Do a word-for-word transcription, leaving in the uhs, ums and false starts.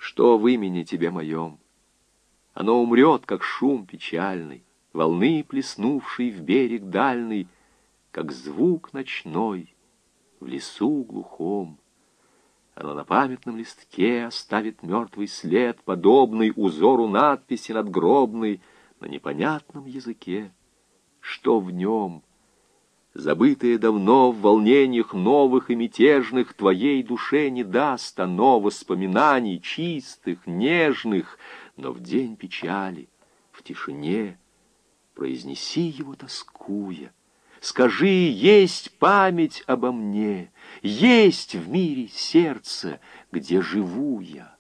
Что в имени тебе моем? Оно умрет, как шум печальный, волны, плеснувшей в берег дальний, как звук ночной в лесу глухом. Оно на памятном листке оставит мертвый след, подобный узору надписи надгробной на непонятном языке. Что в нем? Забытое давно в волнениях новых и мятежных твоей душе не даст оно воспоминаний чистых, нежных, но в день печали, в тишине, произнеси его тоскуя. Скажи, есть память обо мне, есть в мире сердце, где живу я.